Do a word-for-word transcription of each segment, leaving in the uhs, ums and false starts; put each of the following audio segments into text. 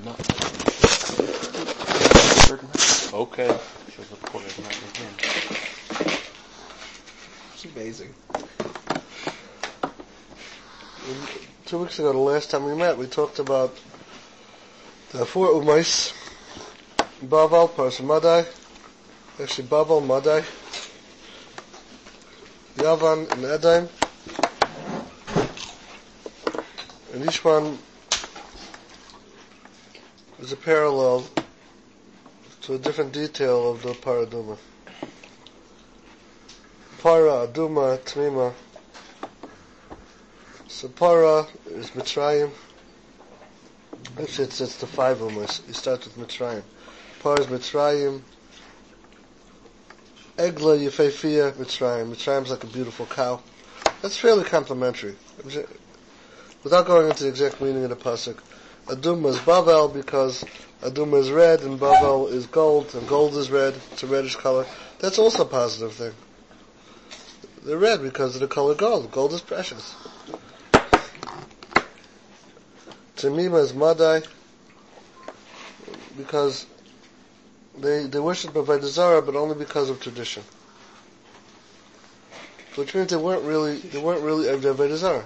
not. Okay. She was reported not again. It's amazing. Two weeks ago, the last time we met, we talked about the four umais, Bavel, Parsa Madai, actually Bavel, Madai, Yavan, and Edaim. And each one is a parallel to a different detail of the Paraduma. Para, Aduma, Tmima. So Para is Mitzrayim. Actually, it's, it's the five umas. You start with Mitzrayim. Para is Mitzrayim. Egla, Yefefiyah, Mitzrayim. Mitzrayim is like a beautiful cow. That's fairly complimentary. Without going into the exact meaning of the pasuk, Aduma is Bavel because Aduma is red and Bavel is gold, and gold is red. It's a reddish color. That's also a positive thing. They're red because of the color gold. Gold is precious. Tamima is Madai because they they worship Avodah Zarah, but only because of tradition. Which means they weren't really they weren't really Avodah Zarah.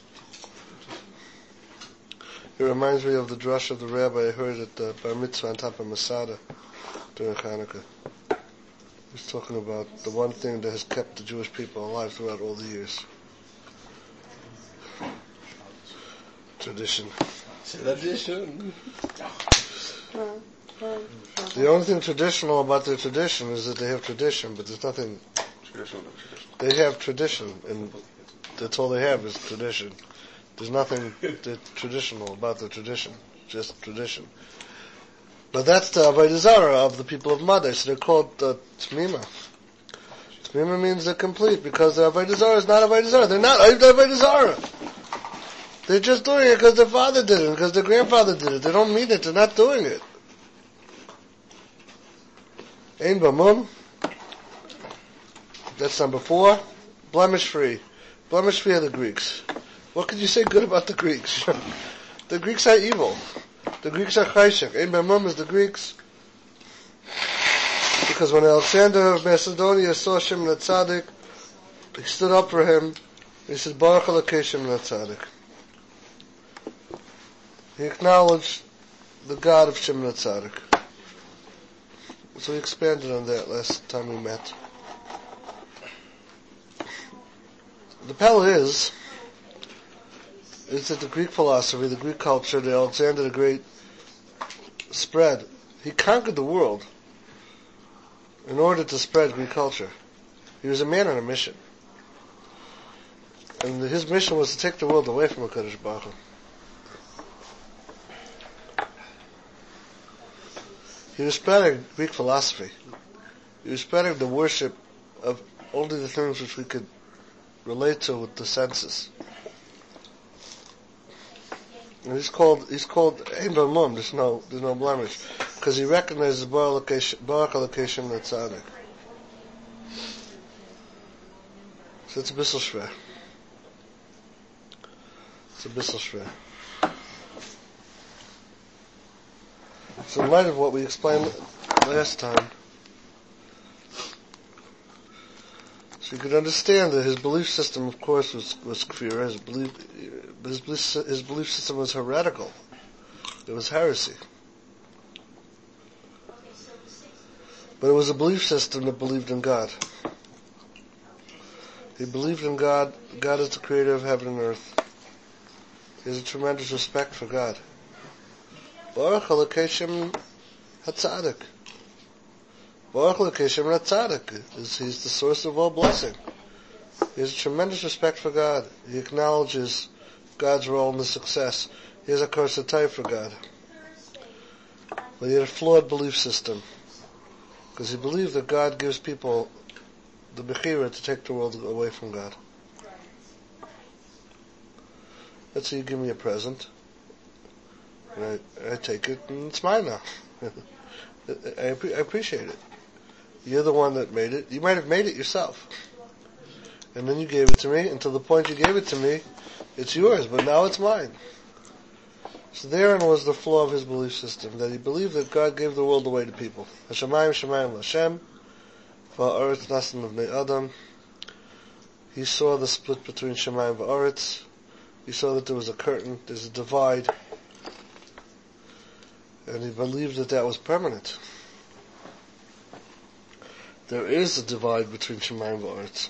It reminds me of the drush of the rabbi I heard at the Bar Mitzvah on top of Masada during Hanukkah. He was talking about the one thing that has kept the Jewish people alive throughout all the years. Tradition. Tradition. The only thing traditional about their tradition is that they have tradition, but there's nothing... Traditional, no traditional. They have tradition, and that's all they have is tradition. There's nothing that's traditional about the tradition, just tradition. But that's the Avodah Zarah of the people of Madai, so they're called uh, Tmima. Tmima means they're complete, because the Avodah Zarah is not Avodah Zarah. They're not Avodah Zarah. They're just doing it because their father did it, because their grandfather did it. They don't mean it, they're not doing it. Ein Bamum. That's number four. Blemish free. Blemish free are the Greeks. What could you say good about the Greeks? The Greeks are evil. The Greeks are chayshik. Ein Bamum is the Greeks. Because when Alexander of Macedonia saw Shimon HaTzadik, he stood up for him. He said, Baruch Elokei Shimon HaTzadik. He acknowledged the God of Shimon HaTzadik. So we expanded on that last time we met. The Pella is, is that the Greek philosophy, the Greek culture, that Alexander the Great spread. He conquered the world in order to spread Greek culture. He was a man on a mission. And his mission was to take the world away from HaKadosh Baruch Hu. He was spreading Greek philosophy. He was spreading the worship of only the things which we could relate to with the senses. And he's called he's called Ein Bamum. There's no there's no blemish, because he recognizes Baruch Elokei Shimon HaTzadik. So it's a bissel shver. It's a bissel shver. So in light of what we explained last time, so you could understand that his belief system, of course, was was kfir. His belief, his belief, his belief system was heretical. It was heresy. But it was a belief system that believed in God. He believed in God. God is the creator of heaven and earth. He has a tremendous respect for God. Baruch Elokei Shimon HaTzadik. Baruch Elokei Shimon HaTzadik. He's the source of all blessing. He has a tremendous respect for God. He acknowledges God's role in the success. He has a korsatai for God. But he had a flawed belief system, because he believed that God gives people the bechira to take the world away from God. Let's say you give me a present, and I, I take it, and it's mine now. I, I appreciate it. You're the one that made it. You might have made it yourself. And then you gave it to me. Until the point you gave it to me, it's yours, but now it's mine. So therein was the flaw of his belief system, that he believed that God gave the world away to people. Hashemayim shemayim l'Hashem, va'aretz nasan l'bnei Adam. He saw the split between Shemayim and va'aretz. He saw that there was a curtain, there's a divide, and he believed that that was permanent. There is a divide between Shemayim and va'aretz.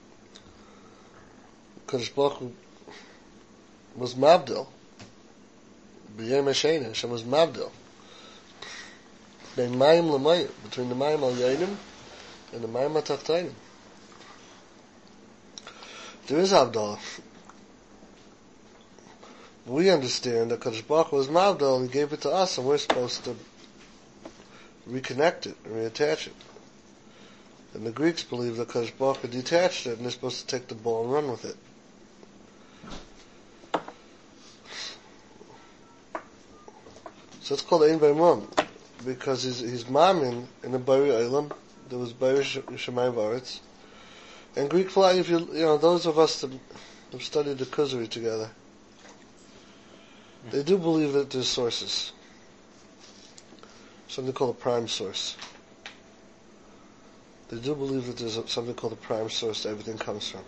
Kadosh Baruch Hu was mabdil. B'yem Hashena, Hashem was mabdil. Between the mayim al yainim and the mayim al tachtainim. There is Abdallah. We understand that Kadosh Baruch Hu was mabdil and he gave it to us, and we're supposed to reconnect it and reattach it. And the Greeks believe that Kadosh Baruch Hu detached it and they're supposed to take the ball and run with it. So it's called Ein Beimum, because he's, he's mamin in the Bari Olam. There was Bari Shemayim V'aretz. And Greek philosophy, if you, you know, those of us that have studied the Kuzari together, they do believe that there's sources. Something called a prime source. They do believe that there's a, something called a prime source that everything comes from.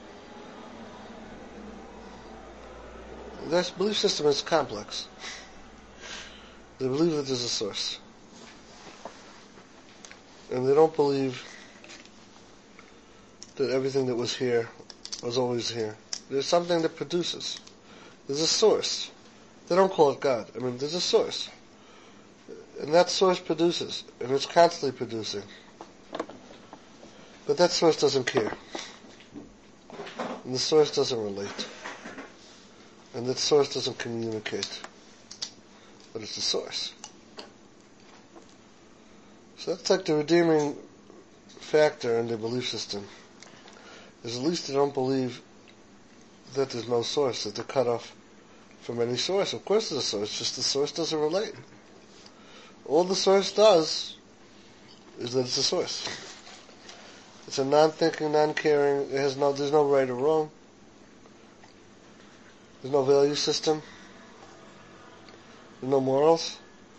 Their belief system is complex. They believe that there's a source. And they don't believe that everything that was here was always here. There's something that produces. There's a source. They don't call it God. I mean, there's a source. And that source produces. And it's constantly producing. But that source doesn't care. And the source doesn't relate. And that source doesn't communicate. But it's the source. So that's like the redeeming factor in their belief system. Is at least they don't believe that there's no source, that they're cut off from any source. Of course there's a source, just the source doesn't relate. All the source does is that it's a source. It's a non-thinking, non-caring, it has no, there's no right or wrong. There's no value system. There's no morals.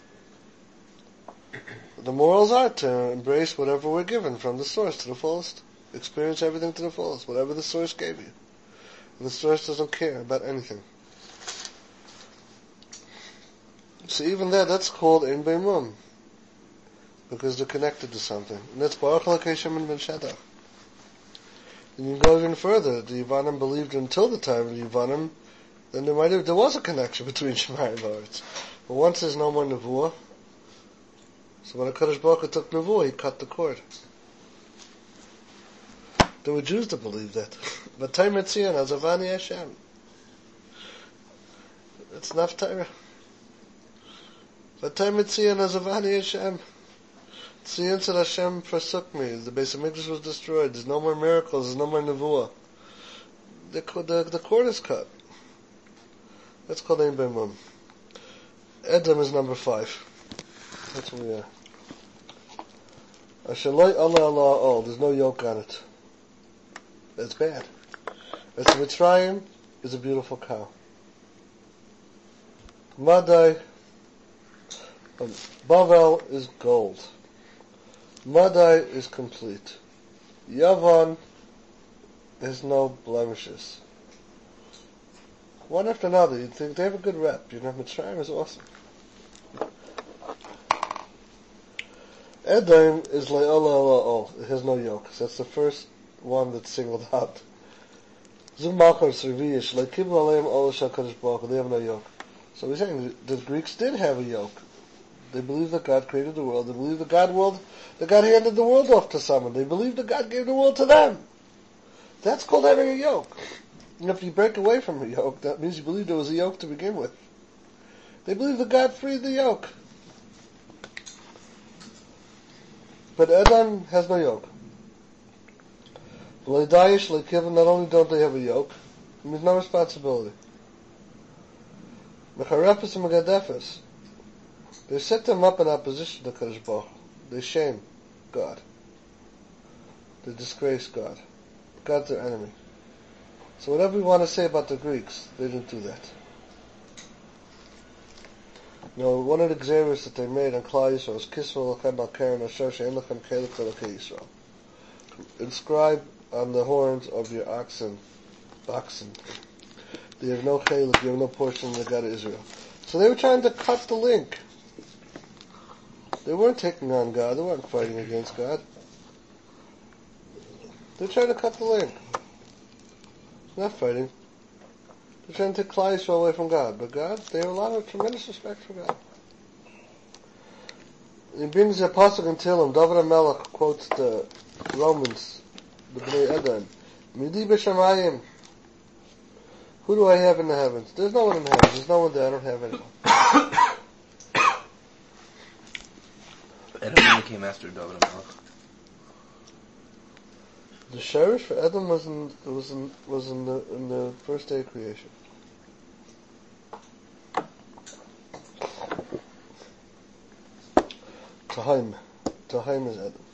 The morals are to embrace whatever we're given from the source to the fullest. Experience everything to the fullest, whatever the source gave you. And the source doesn't care about anything. So even that, that's called Ein Beimum. Because they're connected to something. And that's Baruch Elokei Shemin Ben Shadach. And you can go even further. The Yevanim believed until the time of the Yevanim, then there might have, there was a connection between Shemayim and va'aretz. But once there's no more Nevuah, so when HaKadosh Baruch Hu took Nevuah, he cut the cord. There were Jews that believed that. But Taim Etzion, Azavani Hashem. It's not Torah. But Taim Etzion, Azavani Hashem. Tzion said Hashem forsook me. The Beis HaMikdash was destroyed. There's no more miracles. There's no more Nevuah. The, the, the cord is cut. That's called Ein Beimum. Edom is number five. That's where we are. Ashaloi Allah Allah all. There's no yoke on it. That's bad. It's Mitzrayim is a beautiful cow. Madai, um, Bavel is gold. Madai is complete. Yavan has no blemishes. One after another, you'd think they have a good rep. You know, Mitzrayim is awesome. Edom is like Allah Allah all. It has no yoke. So that's the first one that's singled out. Zum Malchar Serviyish, like Kibbul Aleim Ol Shakadosh Baruch. They have no yoke. So we're saying the Greeks did have a yoke. They believed that God created the world. They believed that God world, that God handed the world off to someone. They believed that God gave the world to them. That's called having a yoke. And if you break away from a yoke, that means you believe there was a yoke to begin with. They believe that God freed the yoke. But Edom has no yoke. L'Dayish, L'Kivin, not only don't they have a yoke, it means no responsibility. Mecharefes and Megadefes, they set them up in opposition to Kadosh Baruch. They shame God. They disgrace God. God's their enemy. So whatever we want to say about the Greeks, they didn't do that. You know, one of the examples that they made on Klal Yisrael was Kisva Lachem Al Keren Asher She'en Lachem Chelik Elokei Yisrael. Inscribe on the horns of your oxen, oxen. They have no chelik, you have no portion in the God of Israel. So they were trying to cut the link. They weren't taking on God, they weren't fighting against God. They're trying to cut the link. They're not fighting. They're trying to take Klal Yisrael away from God. But God, they have a lot of tremendous respect for God. He brings the Apostle in Tehillim, David HaMelech quotes the Romans, the Bnei Edom, Midi b'shamayim. Who do I have in the heavens? There's no one in the heavens. There's no one there. I don't have anyone. Edom became after David HaMelech. The sherish for Edom was in was in was in the in the first day of creation. Tahaim, Tahaim is Edom.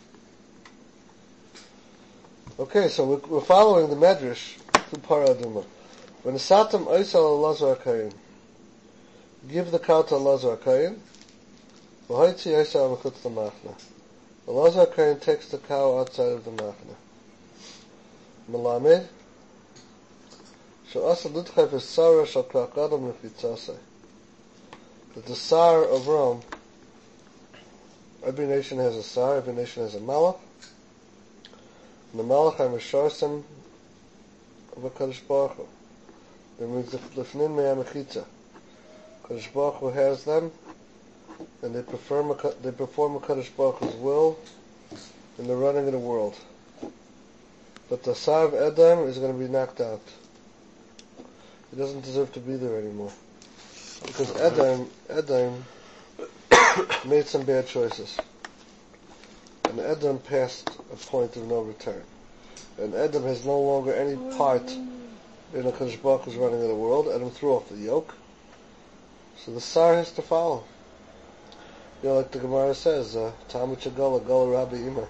Okay, so we're, we're following the Medrash through Parah Adumah. When the Satam Oisal Lazar Kayin, give the cow to Lazar Kayin. V'hoitzi Oisal Mechutz the Machna. The Lazar Kayin takes the cow outside of the Machna. Melamed. She'asa Ludchai v'Sara shal Krak Adam Nefitzasei. That the Sar of Rome, every nation has a Sar, every nation has a Malach. And the Malach are Mesharsim of a Kadosh Baruch Hu. That means the Lefnin Me'am Echitza. Kadosh Baruch Hu has them, and they perform a, they perform a Kadosh Baruch Hu's will in the running of the world. But the Sar of Edom is going to be knocked out. He doesn't deserve to be there anymore. Because Edom, Edom made some bad choices. And Edom passed a point of no return. And Edom has no longer any part in the Kadosh Baruch Hu's running of the world. Edom threw off the yoke. So the Sar has to follow. You know, like the Gemara says, Talmud Shagala, Gala Rabbi Ima.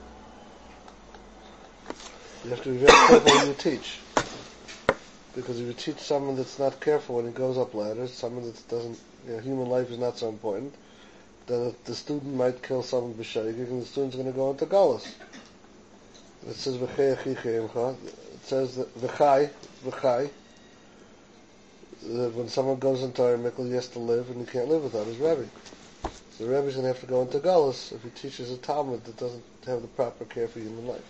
You have to be very careful when you teach. Because if you teach someone that's not careful when he goes up ladders, someone that doesn't, you know, human life is not so important, then the student might kill someone b'shayigig, and the student's going to go into galus. It says v'chei achicha imcha. It says that v'chai, v'chai. When someone goes into our mikkel, he has to live, and he can't live without his rebbe. So the rebbe's going to have to go into galus if he teaches a Talmud that doesn't have the proper care for human life.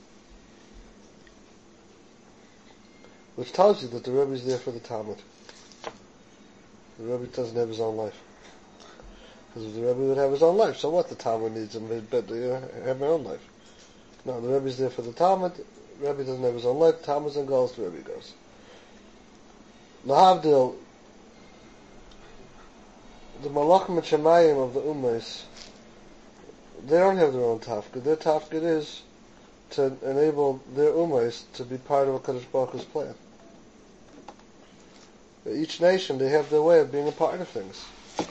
Which tells you that the rebbe is there for the Talmud. The rebbe doesn't have his own life. Because if the Rebbe would have his own life, so what? The Talmud needs him, but they have their own life. No, the Rebbe's there for the Talmud. The Rebbe doesn't have his own life. The Talmud's in goes, the Rebbe goes. Lahavdil, the Malachim and Shemayim of the Ummahs, they don't have their own tafkid. Their tafkid is to enable their Ummahs to be part of a Kadosh Baruch Hu's plan. Each nation, they have their way of being a part of things.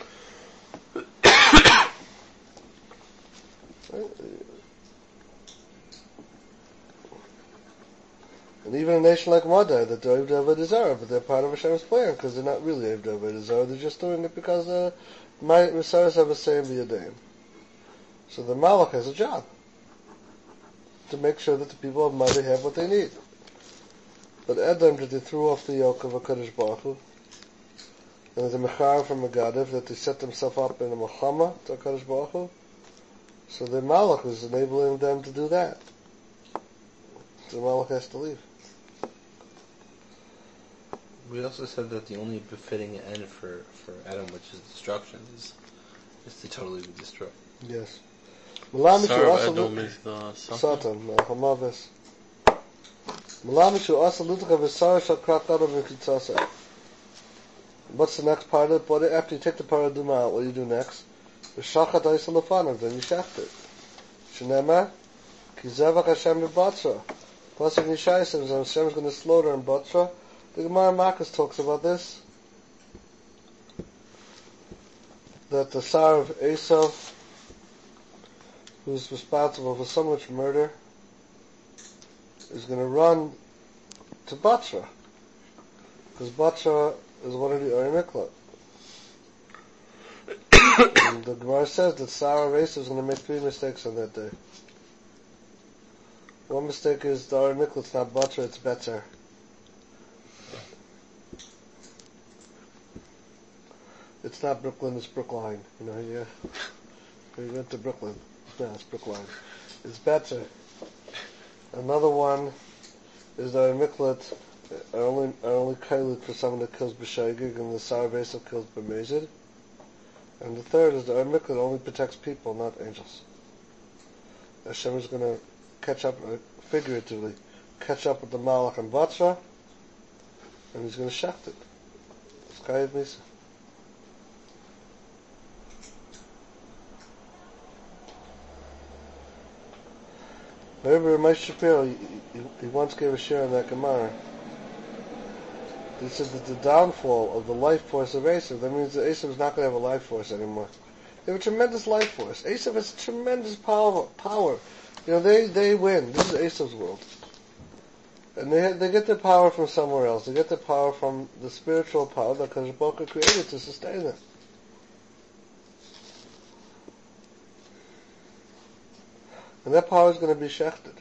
And even a nation like Madai, that they're Avodah Zarah, but they're part of Hashem's plan, because they're not really Avodah Zarah, they're just doing it because uh, my Messiahs have a say in the Yadayim. So the Malach has a job to make sure that the people of Madai have what they need. But Edom, that they threw off the yoke of a Kadosh Baruch Hu, and the Mechar from Megadav, that they set themselves up in a Mechama to a Kadosh Baruch Hu, so the Malach is enabling them to do that. So the Malach has to leave. We also said that the only befitting end for, for Adam, which is destruction, is is to totally be destroyed. Yes. Sar of Edom is the Satan. No, Hamavis. Malamishu also Lutcha V'Sar Shal Krak Adam V'Kitzasei. What's the next part of it? But after you take the Parah Adumah out, what do you do next? V'Shachat Oisel Lefanav, then you shaft it. Shnema, Ki Zevach Hashem B'Batra. Plus if Yishai says Hashem is going to slaughter in Batra, the Gemara Marcus talks about this. That the Sar of Esav, who's responsible for so much murder, is going to run to Batra. Because Batra is one of the Uri Miklat. And the Gemara says that Sarah Reis is going to make three mistakes on that day. One mistake is the Ar Mikla, it's not butter, it's better. It's not Brooklyn, it's Brookline. You know, yeah. We went to Brooklyn. No, it's Brookline. It's better. Another one is the Ar Miklat are only are only kailut for someone that kills b'shaygig, and the Sarah Reis kills b'mezid. And the third is the Ar Miklat only protects people, not angels. Hashem is going to catch up, uh, figuratively, catch up with the Malach and Batra, and he's going to shaft it. It's Chayav Misa. Maybe Ramesh Shapiro, he, he, he once gave a share on that Gemara. He said that the downfall of the life force of Esav, that means that Esav is not going to have a life force anymore. They have a tremendous life force. Esav has tremendous power. power. You know, they, they win. This is Esav's world. And they have, they get their power from somewhere else. They get their power from the spiritual power that Kadosh Baruch Hu created to sustain them. And that power is going to be shechted.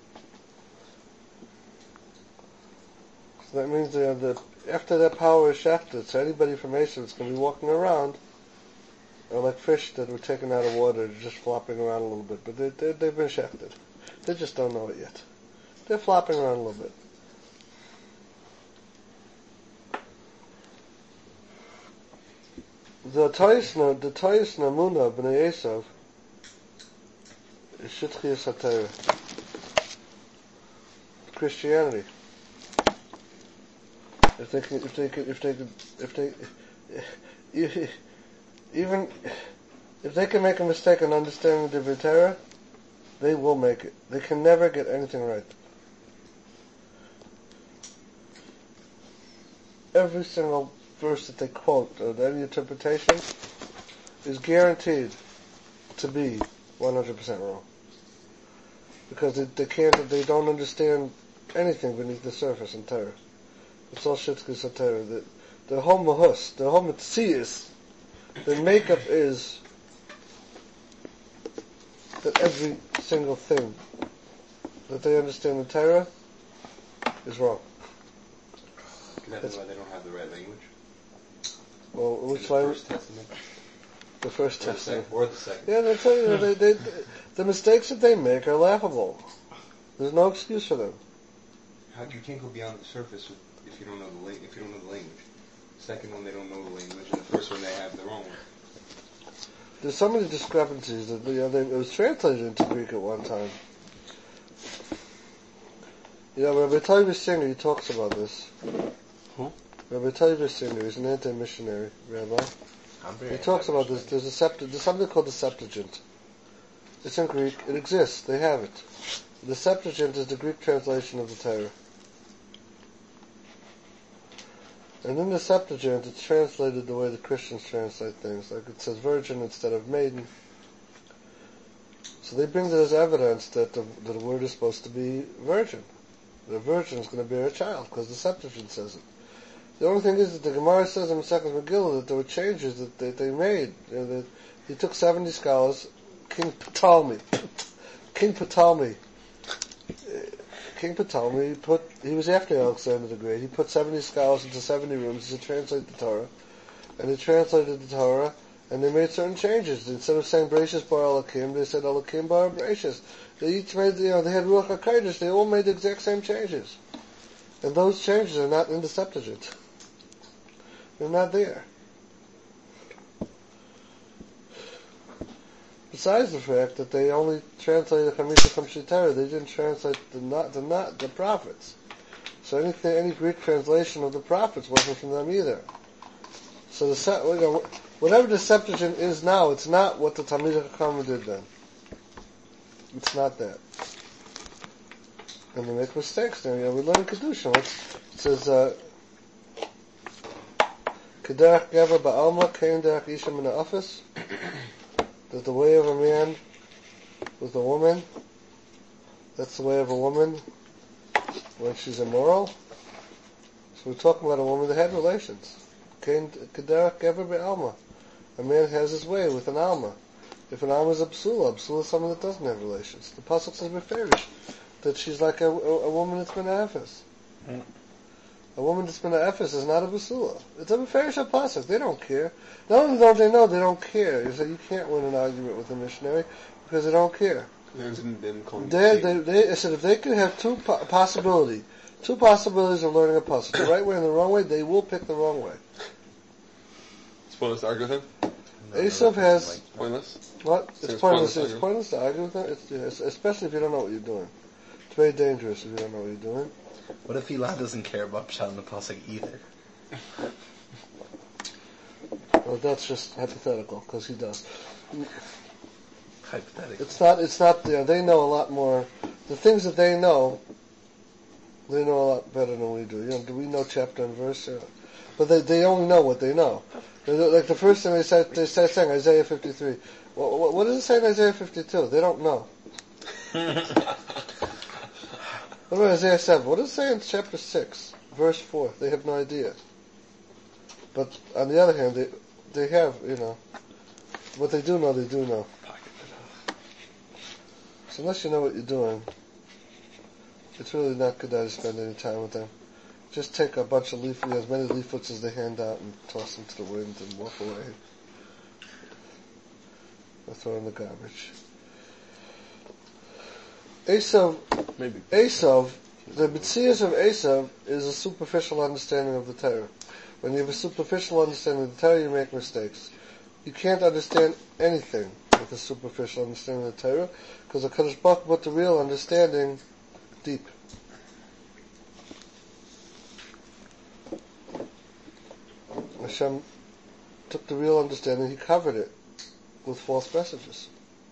So that means that, that after that power is shechted, so anybody from Esav is going to be walking around are like fish that were taken out of water, just flopping around a little bit. But they, they, they've been shechted. They just don't know it yet. They're flopping around a little bit. The Toyisna, the Toyisna Muna b'nei Esav is Shitchiyas HaTorah. Christianity. If they can, if they can, if they can, if they, if, even if they can make a mistake in understanding the Torah, they will make it. They can never get anything right. Every single verse that they quote or any interpretation is guaranteed to be one hundred percent wrong, because they, they can't, they don't understand anything beneath the surface in Torah. It's all Shitchus HaTorah. The, the whole mahus, the whole mitzias, the makeup is that every single thing that they understand in Torah is wrong. Is that why they don't have the right language? Well, which the language? First Testament. The First Or the Testament. second. Or the second. Yeah, they tell you they, they, they, the mistakes that they make are laughable. There's no excuse for them. How, you can't go beyond the surface if you don't know the la- if you don't know the language. The second one, they don't know the language, and the first one, they have their own one. There's so many discrepancies that you know, they, it was translated into Greek at one time. You know, Rabbi Toiv Singer, he talks about this. Who? Rabbi Toiv Singer, he's an anti-missionary rabbi. He talks about this. There's a sept- there's something called the Septuagint. It's in Greek. It exists. They have it. The Septuagint is the Greek translation of the Torah. And in the Septuagint, it's translated the way the Christians translate things. Like it says virgin instead of maiden. So they bring that as evidence that the, that the word is supposed to be virgin. The virgin is going to bear a child, because the Septuagint says it. The only thing is that the Gemara says in the second Megillah that there were changes that they, they made. You know, that he took seventy scholars, King Ptolemy, King Ptolemy, King Ptolemy put, he was after Alexander the Great, he put seventy scholars into seventy rooms to translate the Torah, and they translated the Torah, and they made certain changes. Instead of saying Bereshis bar Elokim, they said Elokim bar Bereshis. They each made, you know, they had Ruach HaKodesh, they all made the exact same changes. And those changes are not in the Septuagint. They're not there. Besides the fact that they only translated Chamisha Kamshi Torah, they didn't translate the not the not the prophets. So anything, any Greek translation of the prophets wasn't from them either. So the you know, whatever the Septuagint is now, it's not what the Talmidei Chachamim did then. It's not that. And they make mistakes there. You know, we learn in Kedusha. It says, uh, Kederach Gever Ba'alma Kein Derech Isha Min Ha'afis. That the way of a man with a woman, that's the way of a woman when she's immoral. So we're talking about a woman that had relations. Kein Kederach Gever Ba'alma. A man has his way with an alma. If an alma is a psula, a psula is someone that doesn't have relations. The pasuk says beferish that she's like a, a, a woman that's been a ephes. Mm. A woman that's been a ephes is not a basula. It's a beferish pasuk. They don't care. Not only don't they know, they don't care. You say you can't win an argument with a missionary because they don't care. They, they, they, I said if they could have two po- possibility, two possibilities of learning a pasuk, the right way and the wrong way, they will pick the wrong way. It's pointless to argue with him. No, Esav has like, pointless. What? It's, it's pointless. Pointless, it's pointless to argue with him. It's, it's, especially if you don't know what you're doing. It's very dangerous if you don't know what you're doing. What if Eli doesn't care about Pshat and the pasuk either? Well, that's just hypothetical because he does. Hypothetical. It's not. It's not. You know, they know a lot more. The things that they know, they know a lot better than we do. You know, do we know chapter and verse? Uh, but they they only know what they know. Like the first thing they said, they start saying Isaiah fifty-three. What, what, what does it say in Isaiah fifty-two? They don't know. What about Isaiah seven? What does it say in chapter six, verse four? They have no idea. But on the other hand, they they have, you know, what they do know, they do know. So unless you know what you're doing, it's really not good to spend any time with them. Just take a bunch of leaflets, as many leaflets as they hand out, and toss them to the wind and walk away. Or throw in the garbage. Esav, Maybe. Esav, the Mitzias of Esav is a superficial understanding of the Torah. When you have a superficial understanding of the Torah, you make mistakes. You can't understand anything with a superficial understanding of the Torah, because the Kadosh Baruch Hu put the real understanding deep. Hashem took the real understanding, he covered it with false messages.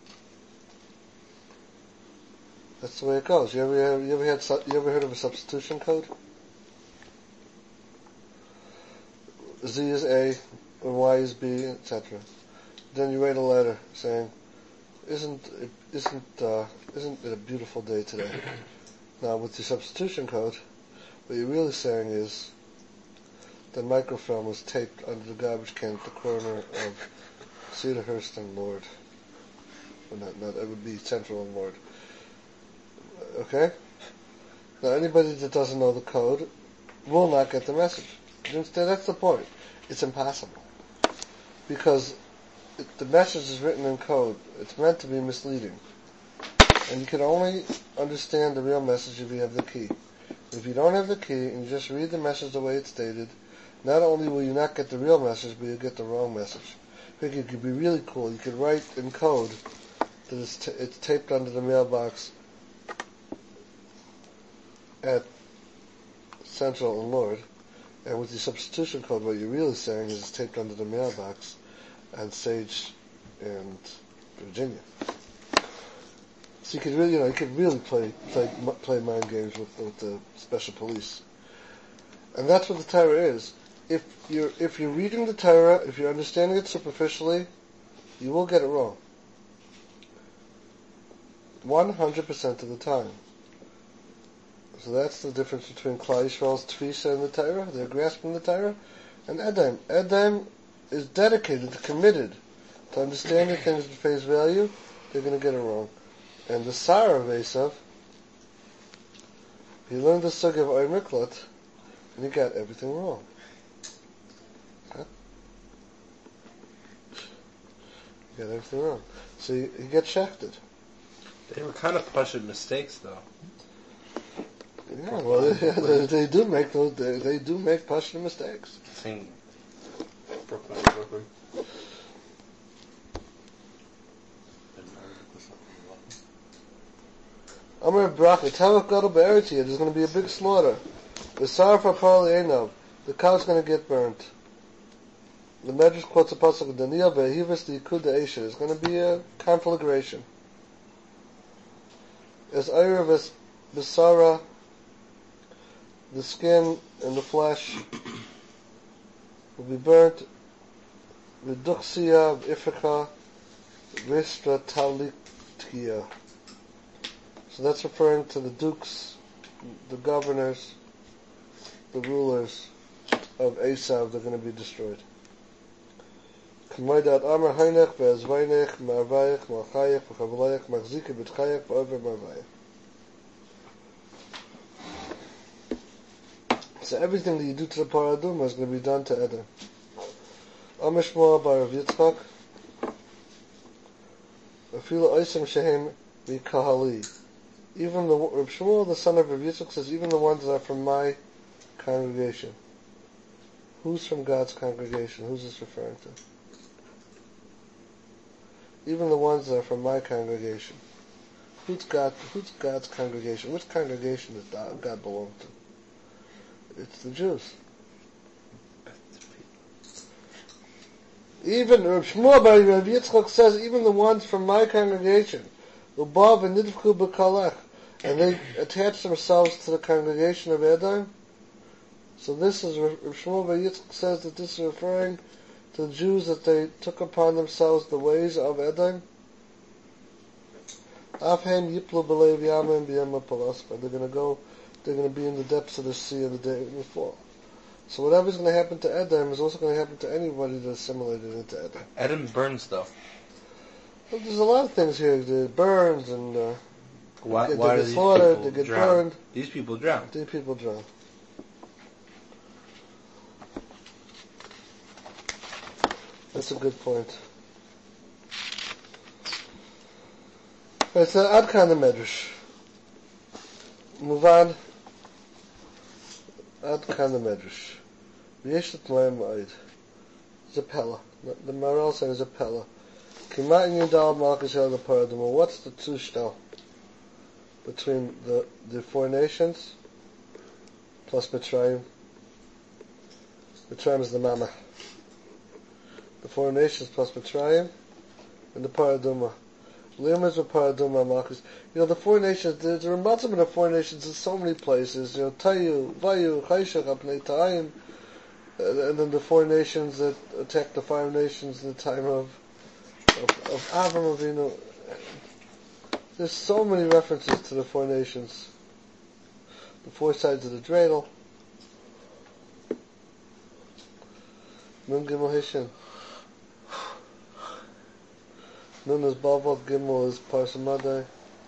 That's the way it goes. You ever, you ever had, you ever heard of a substitution code? Z is A, and Y is B, et cetera. Then you write a letter saying, "Isn't it, isn't uh, isn't it a beautiful day today?" Now, with the substitution code, what you're really saying is the microfilm was taped under the garbage can at the corner of Cedarhurst and Lord. Well, not, not, it would be Central and Lord. Okay? Now, anybody that doesn't know the code will not get the message. You understand? That's the point. It's impossible. Because it, the message is written in code. It's meant to be misleading. And you can only understand the real message if you have the key. If you don't have the key and you just read the message the way it's stated, not only will you not get the real message, but you'll get the wrong message. I think it could be really cool. You could write in code that it's, t- it's taped under the mailbox at Central and Lord, and with the substitution code, what you're really saying is it's taped under the mailbox at Sage and Virginia. So you could really, you know, you could really play play play mind games with, with the special police, and that's what the Torah is. If you're if you're reading the Torah, if you're understanding it superficially, you will get it wrong. One hundred percent of the time. So that's the difference between Klal Yisrael's Tfisa and the Torah. They're grasping the Torah, and Edom. Edom is dedicated, committed to understanding things at face value. They're going to get it wrong. And the Sar of Esav, he learned the Sugya of Oy Miklat, and he got everything wrong. Huh? He got everything wrong. So he, he gets shafted. They were kind of pushing mistakes, though. Yeah, well, they, they, they do make those. They, they do make Pashto mistakes. Same. Brooklyn, Brooklyn. Amar Bracha, Tavach Gadol Be'eretz, there's going to be a big slaughter. The Sarfa Parli Einov, the cow's going to get burnt. The Medrash quotes a pasuk of Daniel Be'hivas the Yikud De'esha. There's going to be a conflagration. As Erev Besara, the skin and the flesh will be burnt. Reduxia Ifrika Ristra Taliktia. So that's referring to the dukes, the governors, the rulers of Esav. They're going to be destroyed. K'moidat Amar Hainech Ve'ezvainech Ma'avayech Ma'achayech V'chavlayech Machzike B'tchayech V'over Ma'avayech. So everything that you do to the Paraduma is going to be done to Edom. Amishmoah by Rav Yitzchak. Afila Oisem Shehem Mikahali. Even the Rav Shmuel, the son of Rav Yitzchak, says even the ones that are from my congregation. Who's from God's congregation? Who's this referring to? Even the ones that are from my congregation. Who's God? Who's God's congregation? Which congregation does God belong to? It's the Jews. Even Rav Shmuel bar Rav Yitzchak says even the ones from my congregation, Ubav and Nidvku b'Kalech, and they attach themselves to the congregation of Edom. So this is Rav Shmuel bar Yitzchak says that this is referring to the Jews that they took upon themselves the ways of Edom. Afhem yiplu b'leiv yamim b'yem ha'palaspa. They're going to go. They're going to be in the depths of the sea on the day of the fall. So whatever's going to happen to Edom is also going to happen to anybody that's assimilated into Edom. Edom burns stuff. Well, there's a lot of things here. It burns and uh, Why, they, why they do get these slaughtered, people they get drown? burned. These people drown. These people drown. That's a good point. It's an Ad Kan Medrash. Move on. Ad Kan Medrash. V'yesh l'tmayim ma'id. Zapella. The Maral said is a Zapella. Kima in Yudal Malchus El Paraduma. What's the tushtal between the the four nations plus Mitzrayim? Mitzrayim is the Mama. The four nations plus Mitzrayim and the Paraduma. Limas with Paraduma Malchus. You know, the four nations, there's a rematzim in the four nations in so many places. You know, Tayu, Vayu, Chayshach, Apnei Ta'ayim, and then the four nations that attacked the five nations in the time of of, of Avram Avinu. There's so many references to the four nations. The four sides of the dreidel. Nun Gimel Hishin. Nun is Baval, Gimel is Parsamadai.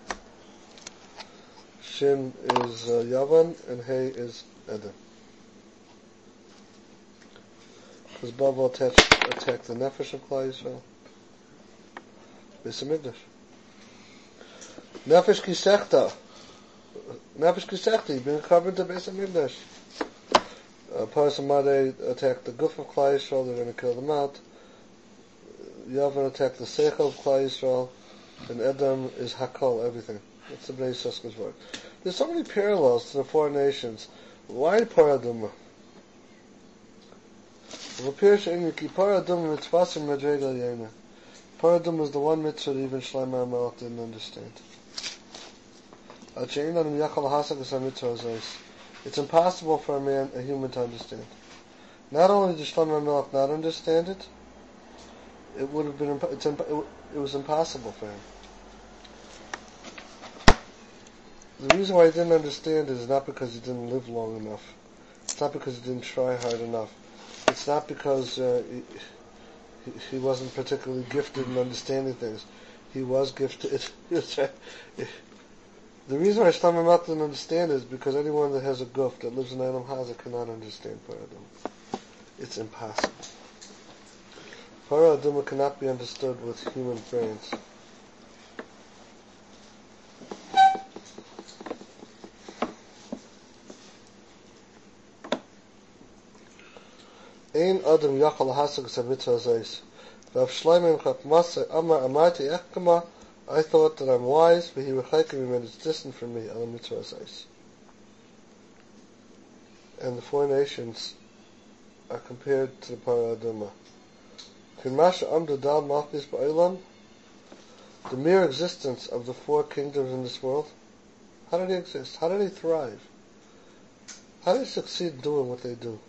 Shin is uh, Yavan, and Hey is Edom. Because Baval attacked, attacked the Nefesh of Klal Yisrael. Beis HaMikdash. Nefesh Kisechta. Nefesh Kisechta, being covered to Beis HaMikdash. Uh, Parsamadai attacked the Guf of Klal Yisrael, they're going to kill them out. Yavan attacked the Seichel of Klal Yisrael, and Edom is Hakol, everything. That's the Bnei Yissaschar's word. There's so many parallels to the four nations. Why Paraduma? Paraduma mitzvasim medregel yena. Paraduma is the one mitzvah that even Shlomo HaMelech didn't understand. It's impossible for a man, a human, to understand. Not only did Shlomo HaMelech not understand it, it would have been it's imp- it was impossible for him. The reason why he didn't understand it is not because he didn't live long enough. It's not because he didn't try hard enough. It's not because uh, he, he wasn't particularly gifted in understanding things. He was gifted. The reason why Shlomo HaMelech didn't understand it is because anyone that has a guf that lives in Elam Hazah cannot understand Paraduma. It's impossible. Paraduma cannot be understood with human brains. Ein Adam Yachal Hasag Samitza Zeis. Rav Shlomo Chakmasa Amar Amarti Echkama. I thought that I'm wise, but he rechakim me and it's distant from me. Al Mitzvah Zeis. And the four nations are compared to the Paraduma. Kinmasha Amdu Dal Malchus Ba'olam. The mere existence of the four kingdoms in this world. How do they exist? How do they thrive? How do they succeed in doing what they do?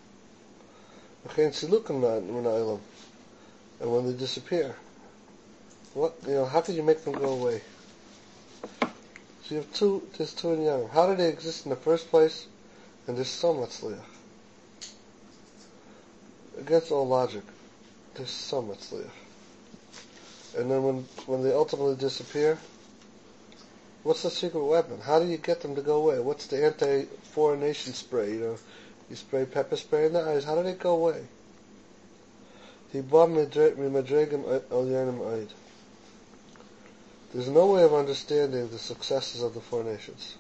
And when they disappear, what you know? How can you make them go away? So you have two. There's two in Yom. How did they exist in the first place? And there's so much liach against all logic. There's so much there. And then when when they ultimately disappear, what's the secret weapon? How do you get them to go away? What's the anti-foreign nation spray? You know, you spray pepper spray in the eyes. How do they go away? He bought me madregim olyanim oid. There's no way of understanding the successes of the four nations.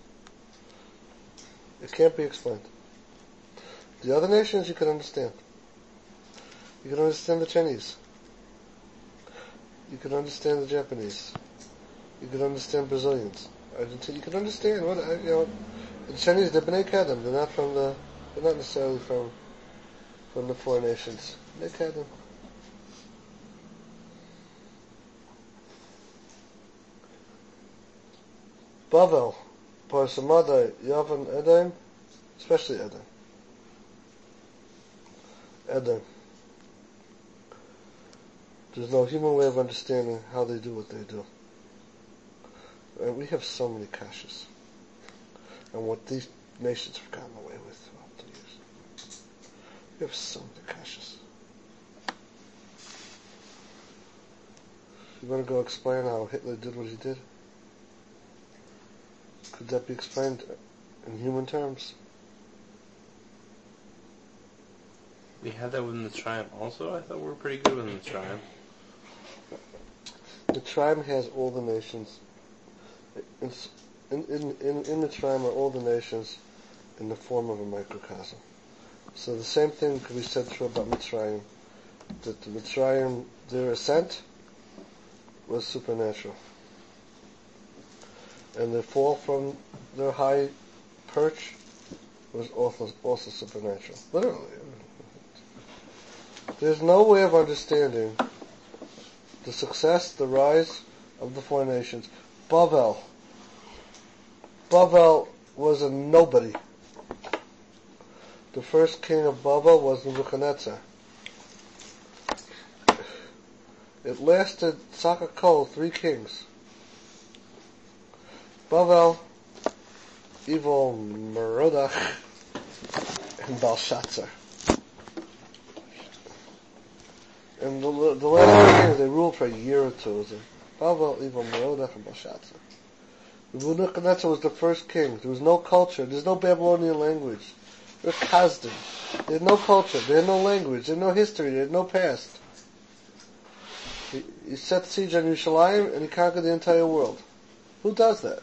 It can't be explained. The other nations you can understand. You can understand the Chinese. You can understand the Japanese. You can understand Brazilians. Argentina. You can understand what you know. The Chinese, they're B'nai Kedem. They're not from the. They're not necessarily from from the four nations. B'nai Kedem. Bavel, Parsamadai, Yavan, Edom, especially Edom. Edom. There's no human way of understanding how they do what they do. And we have so many kashas. And what these nations have gotten away with throughout the years. We have so many kashas. You want to go explain how Hitler did what he did? Could that be explained in human terms? We had that with the triumph also? I thought we were pretty good with the triumph. The tribe has all the nations. It's, in, in, in, in the tribe are all the nations in the form of a microcosm. So the same thing could be said true about Mitzrayim. That the Mitzrayim, their ascent was supernatural. And their fall from their high perch was also, also supernatural. Literally. There's no way of understanding the success, the rise of the four nations. Bavel. Bavel was a nobody. The first king of Bavel was Nebuchadnezzar. It lasted, Sakakol, three kings. Bavel, evil Merodach, and Belshazzar. And the, the last three years, they ruled for a year or two. It was Bavel, evil Merodach, and Belshazzar. Nebuchadnezzar was the first king. There was no culture. There's no Babylonian language. They were Khazdim. They had no culture. They had no language. They had no history. They had no past. He, he set siege on Yerushalayim and he conquered the entire world. Who does that?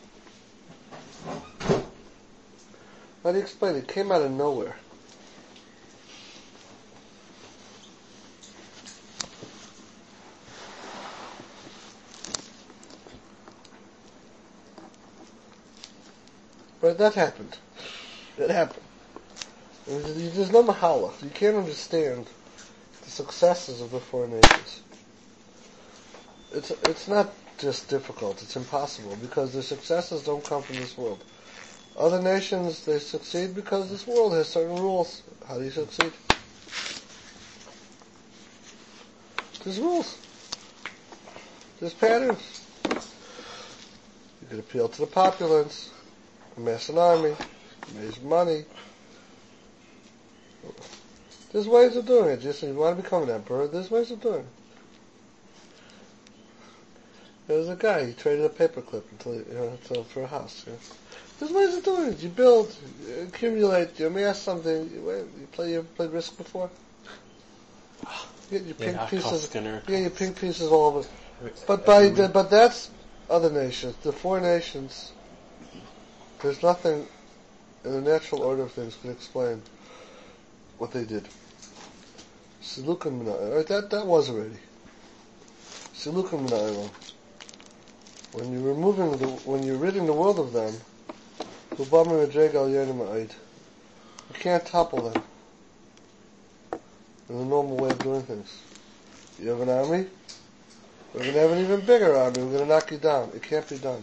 How do you explain it? It came out of nowhere. But that happened. It happened. There's no mahala. You can't understand the successes of the four nations. It's it's not just difficult. It's impossible because their successes don't come from this world. Other nations, they succeed because this world has certain rules. How do you succeed? There's rules. There's patterns. You can appeal to the populace, amass an army, raise money. There's ways of doing it. Just if you want to become an emperor, there's ways of doing it. There was a guy, he traded a paperclip until, you know, until for a house. You know. There's ways of doing it. You build, you accumulate, you amass something. You, you play, you played Risk before? You get your pink yeah, pieces. Yeah, Yeah, your pink pieces all over. But by the, but that's other nations. The four nations. There's nothing in the natural order of things can explain what they did. Silukan Minayim. That that was already. Silukan Minayim. When you're removing the, when you're ridding the world of them, you can't topple them in the normal way of doing things. You have an army, we're going to have an even bigger army, we're going to knock you down. It can't be done.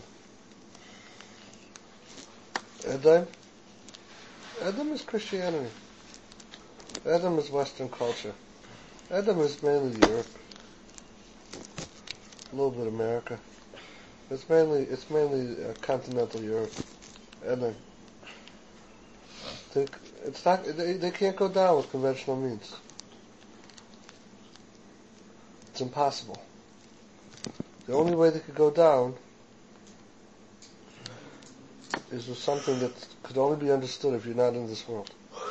Edom? Edom is Christianity. Edom is Western culture. Edom is mainly Europe. A little bit America. It's mainly, it's mainly uh, continental Europe. Edom. They, it's not, they, they can't go down with conventional means. It's impossible. The only way they could go down is with something that could only be understood if you're not in this world.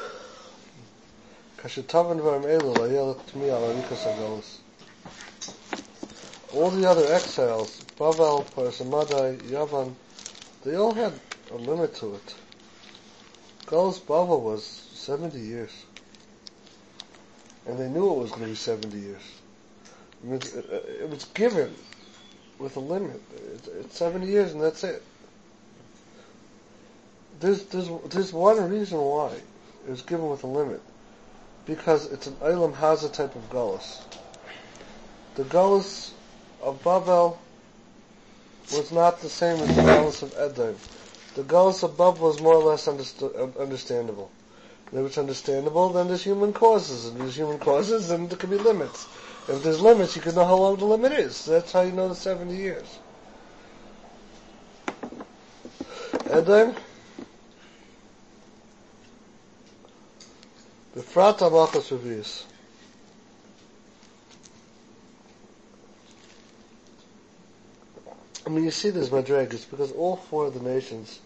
All the other exiles, Bavel, Parsamadai, Yavan, they all had a limit to it. Galus Bavel was seventy years. And they knew it was going to be seventy years. I mean, it, it was given with a limit. It's, it's seventy years and that's it. There's, there's, there's one reason why it was given with a limit. Because it's an Eilam Haza type of Galus. The Galus of Babel was not the same as the Galus of Edom. The Galus of Babel was more or less understu- understandable. And if it's understandable, then there's human causes. And there's human causes, then there can be limits. If there's limits, you can know how long the limit is. That's how you know the seventy years. Edom, Befrat HaMalchus Revius. I mean, you see this Madregas because all four of the nations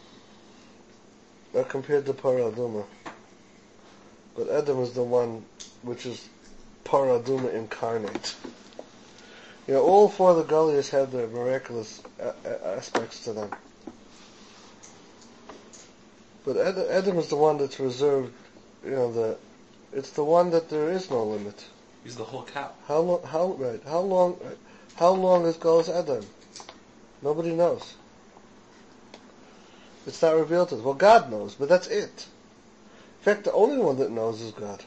are compared to Paraduma. But Edom is the one which is Paraduma incarnate. You know, all four of the Galias have their miraculous a- a- aspects to them. But Ed- Edom is the one that's reserved, you know, the, it's the one that there is no limit. He's the whole cow. How long, how, right, how long, how long is Galus Edom? Nobody knows. It's not revealed to us. Well, God knows, but that's it. In fact, the only one that knows is God.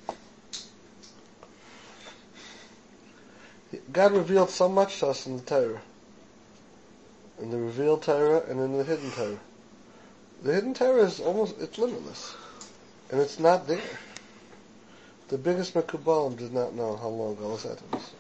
God revealed so much to us in the Torah. In the revealed Torah and in the hidden Torah. The hidden Torah is almost, it's limitless. And it's not there. The biggest Mekubalim did not know how long Galus Edom is.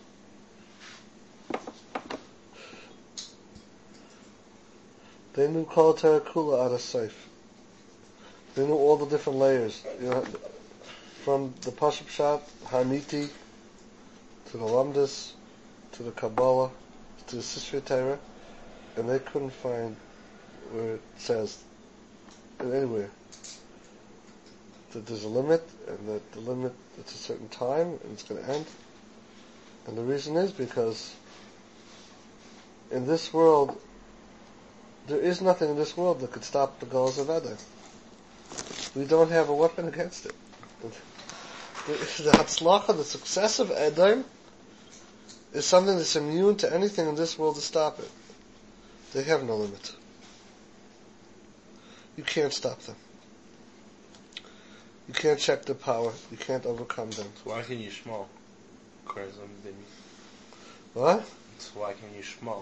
They knew Kol Torah Kula out of Seif. They knew all the different layers. You know, from the Pashup Shat, Hamiti, to the Lamdas, to the Kabbalah, to the Sifrei Torah, and they couldn't find where it says, anywhere, that there's a limit, and that the limit, it's a certain time, and it's going to end. And the reason is because in this world, there is nothing in this world that could stop the Galus of Edom. We don't have a weapon against it. The, the Hatzlacha, the success of Edom, is something that's immune to anything in this world to stop it. They have no limit. You can't stop them. You can't check their power. You can't overcome them. So why can you shmol? What? So why can you shmol?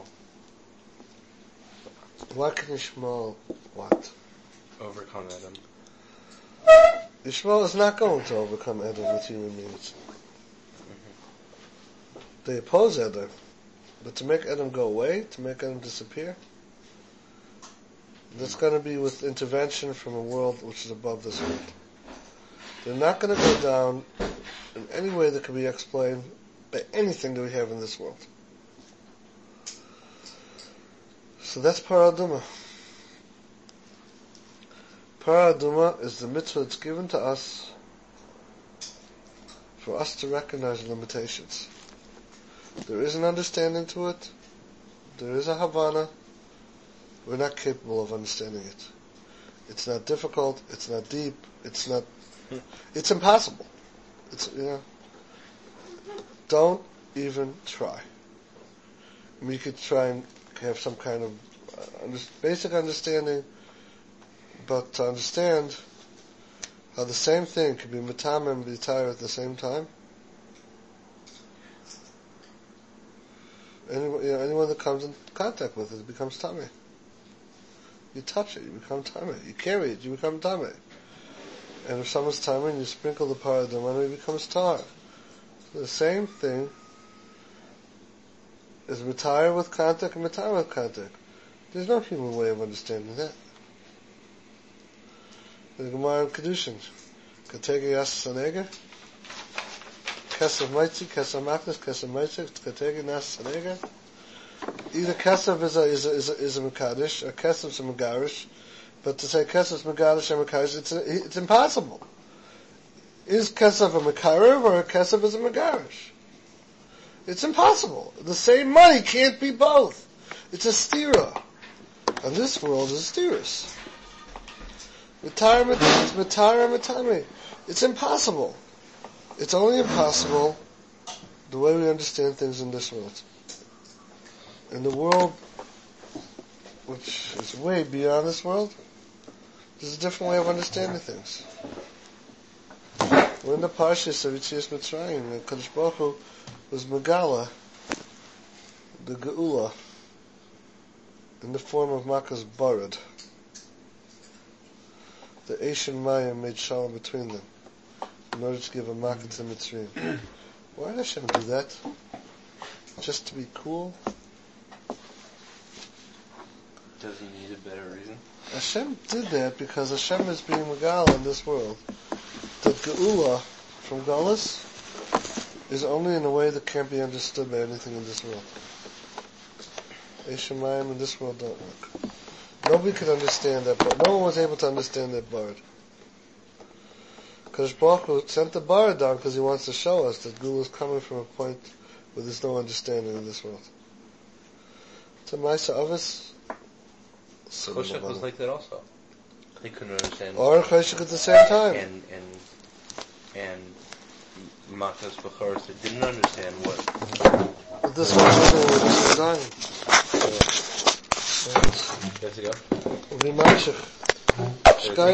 Why can Yishmael what? Overcome Edom. Yishmael is not going to overcome Edom with human means. Mm-hmm. They oppose Edom. But to make Edom go away, to make Edom disappear, that's going to be with intervention from a world which is above this world. They're not going to go down in any way that can be explained by anything that we have in this world. So that's Paraduma. Paraduma is the mitzvah that's given to us for us to recognize limitations. There is an understanding to it. There is a Havana. We're not capable of understanding it. It's not difficult. It's not deep. It's not. It's impossible. It's, you know. Don't even try. I mean, you could try and have some kind of uh, under, basic understanding, but to understand how the same thing can be Matam and B'Tayr at the same time. Anyone, you know, anyone that comes in contact with it becomes Tameh. You touch it, you become Tameh. You carry it, you become Tameh. And if someone's Tameh and you sprinkle the Paradum on it, it becomes Tar. So the same thing is retire with contact and retire with contact. There's no human way of understanding that. The Gemara in Kedushin, Katega Yas Saneger, Kesav Maitzi, Kesav Maknas, Kesav Maitzi, Tkategi, Nas, Sanega. Either Kesav is a, is a, is a, is a Mekadosh, or Kesav is a Megarish, but to say Kesav is Megarish and Megarish, it's, a, it's impossible. Is Kesav a Mekarev or a Kesav is a Megarish? It's impossible. The same money can't be both. It's a stira. And this world is stiras. Matara, it's Matara, Matami. It's impossible. It's only impossible the way we understand things in this world. In the world which is way beyond this world, there's a different way of understanding things. We're in the Parshas of Yetzias Mitzrayim, and Kadosh Baruch Hu was Megala, the Geula, in the form of Makas Barad. The Asian Mayim made shalom between them in order to give a Makat to Mitzrayim. Why did Hashem do that? Just to be cool? Does he need a better reason? Hashem did that because Hashem is being Megala in this world. The Geula from Galus is only in a way that can't be understood by anything in this world. Eshamayim in this world don't work. Nobody could understand that, but no one was able to understand that bird. Because Baruch Hu sent the bird down because he wants to show us that Gula is coming from a point where there's no understanding in this world. It's a Maisa Avis. Choshech was like that also. He couldn't understand. Or Choshech at the same time. And and and Makas Bechoros that didn't understand what. But this was what this was dying. Let's go. V'mashich.